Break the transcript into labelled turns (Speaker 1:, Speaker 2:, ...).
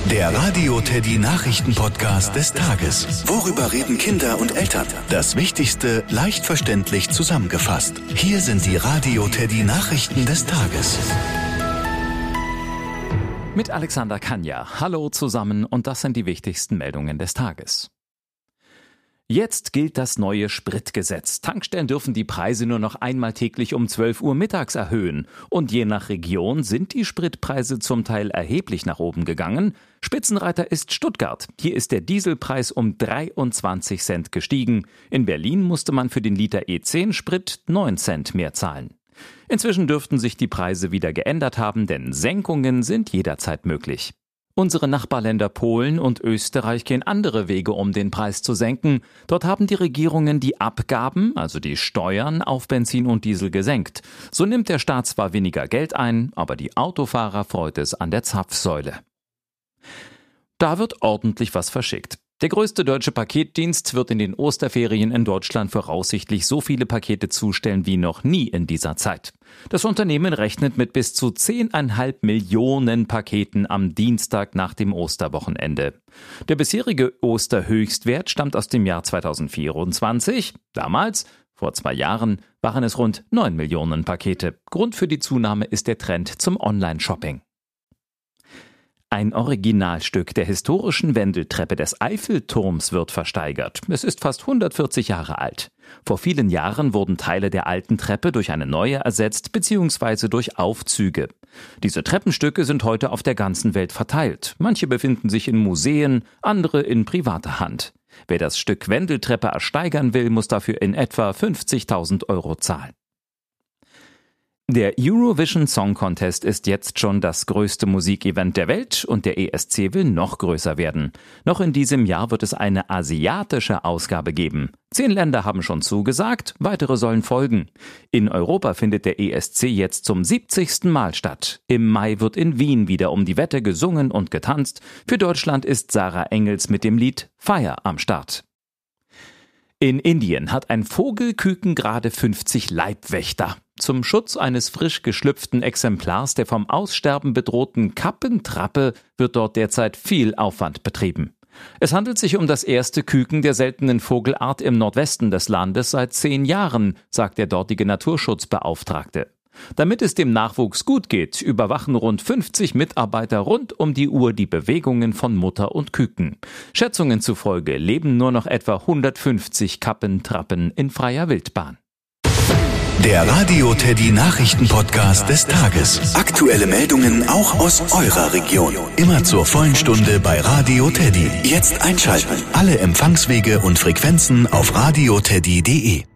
Speaker 1: Der Radio Teddy Nachrichten-Podcast des Tages. Worüber reden Kinder und Eltern? Das Wichtigste leicht verständlich zusammengefasst. Hier sind die Radio Teddy Nachrichten des Tages.
Speaker 2: Mit Alexander Kanja. Hallo zusammen und das sind die wichtigsten Meldungen des Tages. Jetzt gilt das neue Spritgesetz. Tankstellen dürfen die Preise nur noch einmal täglich um 12 Uhr mittags erhöhen. Und je nach Region sind die Spritpreise zum Teil erheblich nach oben gegangen. Spitzenreiter ist Stuttgart. Hier ist der Dieselpreis um 23 Cent gestiegen. In Berlin musste man für den Liter E10 Sprit 9 Cent mehr zahlen. Inzwischen dürften sich die Preise wieder geändert haben, denn Senkungen sind jederzeit möglich. Unsere Nachbarländer Polen und Österreich gehen andere Wege, um den Preis zu senken. Dort haben die Regierungen die Abgaben, also die Steuern, auf Benzin und Diesel gesenkt. So nimmt der Staat zwar weniger Geld ein, aber die Autofahrer freut es an der Zapfsäule. Da wird ordentlich was verschickt. Der größte deutsche Paketdienst wird in den Osterferien in Deutschland voraussichtlich so viele Pakete zustellen wie noch nie in dieser Zeit. Das Unternehmen rechnet mit bis zu 10,5 Millionen Paketen am Dienstag nach dem Osterwochenende. Der bisherige Osterhöchstwert stammt aus dem Jahr 2024. Damals, vor 2 Jahren, waren es rund 9 Millionen Pakete. Grund für die Zunahme ist der Trend zum Online-Shopping. Ein Originalstück der historischen Wendeltreppe des Eiffelturms wird versteigert. Es ist fast 140 Jahre alt. Vor vielen Jahren wurden Teile der alten Treppe durch eine neue ersetzt bzw. durch Aufzüge. Diese Treppenstücke sind heute auf der ganzen Welt verteilt. Manche befinden sich in Museen, andere in privater Hand. Wer das Stück Wendeltreppe ersteigern will, muss dafür in etwa 50.000 € zahlen. Der Eurovision Song Contest ist jetzt schon das größte Musikevent der Welt und der ESC will noch größer werden. Noch in diesem Jahr wird es eine asiatische Ausgabe geben. 10 Länder haben schon zugesagt, weitere sollen folgen. In Europa findet der ESC jetzt zum 70. Mal statt. Im Mai wird in Wien wieder um die Wette gesungen und getanzt. Für Deutschland ist Sarah Engels mit dem Lied Fire am Start. In Indien hat ein Vogelküken gerade 50 Leibwächter. Zum Schutz eines frisch geschlüpften Exemplars der vom Aussterben bedrohten Kappentrappe wird dort derzeit viel Aufwand betrieben. Es handelt sich um das erste Küken der seltenen Vogelart im Nordwesten des Landes seit 10 Jahren, sagt der dortige Naturschutzbeauftragte. Damit es dem Nachwuchs gut geht, überwachen rund 50 Mitarbeiter rund um die Uhr die Bewegungen von Mutter und Küken. Schätzungen zufolge leben nur noch etwa 150 Kappentrappen in freier Wildbahn.
Speaker 1: Der Radio Teddy Nachrichten-Podcast des Tages. Aktuelle Meldungen auch aus eurer Region. Immer zur vollen Stunde bei Radio Teddy. Jetzt einschalten. Alle Empfangswege und Frequenzen auf radioteddy.de.